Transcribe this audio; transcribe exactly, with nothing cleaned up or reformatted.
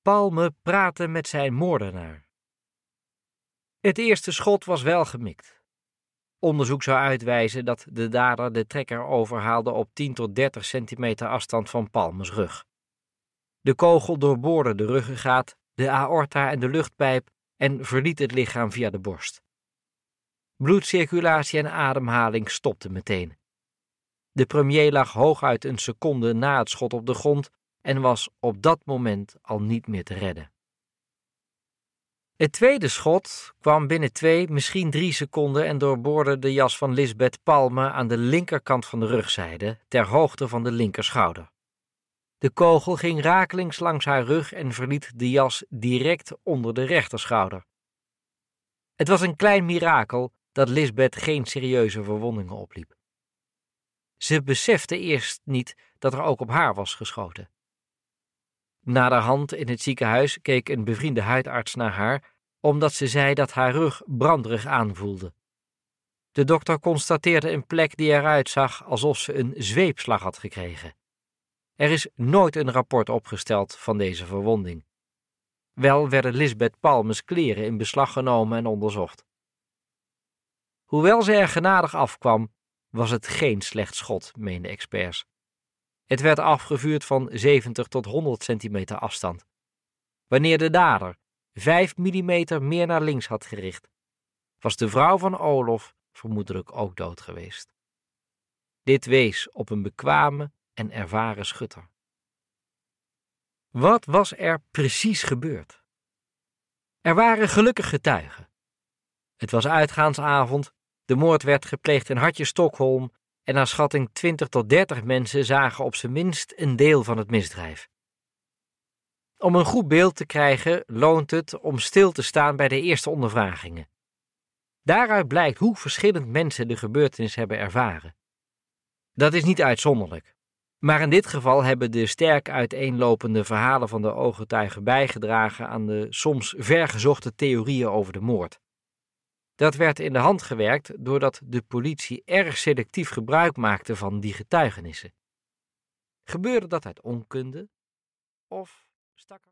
Palme praatte met zijn moordenaar. Het eerste schot was wel gemikt. Onderzoek zou uitwijzen dat de dader de trekker overhaalde op tien tot dertig centimeter afstand van Palmes rug. De kogel doorboorde de ruggengraat, de aorta en de luchtpijp en verliet het lichaam via de borst. Bloedcirculatie en ademhaling stopten meteen. De premier lag hooguit een seconde na het schot op de grond en was op dat moment al niet meer te redden. Het tweede schot kwam binnen twee, misschien drie seconden en doorboorde de jas van Lisbeth Palme aan de linkerkant van de rugzijde, ter hoogte van de linkerschouder. De kogel ging rakelings langs haar rug en verliet de jas direct onder de rechterschouder. Het was een klein mirakel dat Lisbeth geen serieuze verwondingen opliep. Ze besefte eerst niet dat er ook op haar was geschoten. Naderhand in het ziekenhuis keek een bevriende huidarts naar haar, omdat ze zei dat haar rug branderig aanvoelde. De dokter constateerde een plek die eruit zag alsof ze een zweepslag had gekregen. Er is nooit een rapport opgesteld van deze verwonding. Wel werden Lisbeth Palmes kleren in beslag genomen en onderzocht. Hoewel ze er genadig afkwam, was het geen slecht schot, meenden experts. Het werd afgevuurd van zeventig tot honderd centimeter afstand. Wanneer de dader vijf millimeter meer naar links had gericht, was de vrouw van Olof vermoedelijk ook dood geweest. Dit wees op een bekwame en ervaren schutter. Wat was er precies gebeurd? Er waren gelukkig getuigen. Het was uitgaansavond, de moord werd gepleegd in Hartje, Stockholm en naar schatting twintig tot dertig mensen zagen op zijn minst een deel van het misdrijf. Om een goed beeld te krijgen loont het om stil te staan bij de eerste ondervragingen. Daaruit blijkt hoe verschillend mensen de gebeurtenis hebben ervaren. Dat is niet uitzonderlijk, maar in dit geval hebben de sterk uiteenlopende verhalen van de ooggetuigen bijgedragen aan de soms vergezochte theorieën over de moord. Dat werd in de hand gewerkt doordat de politie erg selectief gebruik maakte van die getuigenissen. Gebeurde dat uit onkunde of stak er